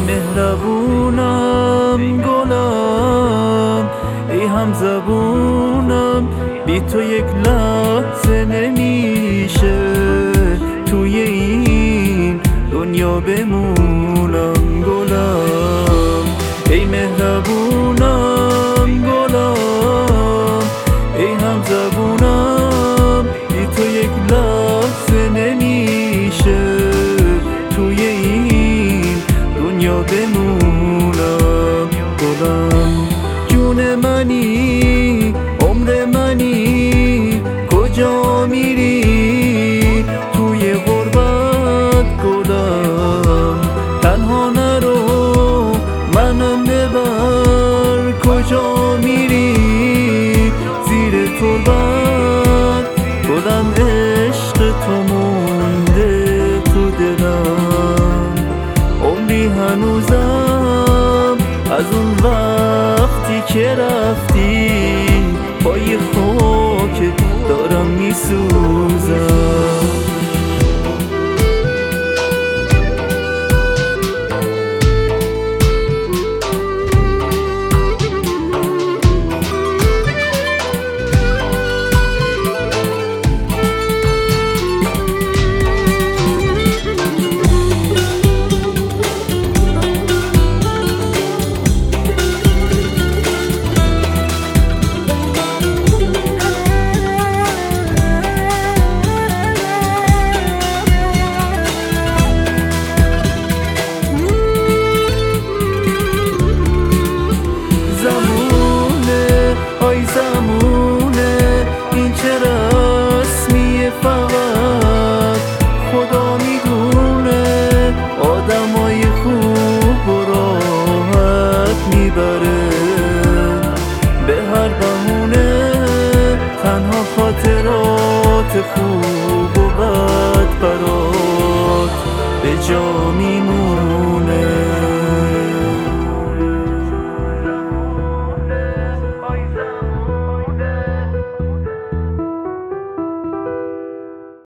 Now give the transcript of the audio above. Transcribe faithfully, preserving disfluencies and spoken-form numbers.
مهربونم گلم، ای هم زبونم، بی تو یک لحظه نمیشه توی این دنیا بمونم گلم. ای مهربونم گلم، ای هم زبونم، بی تو یک لحظه نمیشه توی این دنیا بمونم گلم. جون منی، عمر منی، کجا میری توی غربت گلم؟ تنها نرو منم ببر، کجا میری زیر تربت گلم؟ عشق تو مونده تو دلم، عمری هنوزم از اون وقتی که رفتی پای خاک دارم میسوزم. زمونه این چه رسمیه، فقط خدا میدونه آدمای خوب و راحت میبره به هر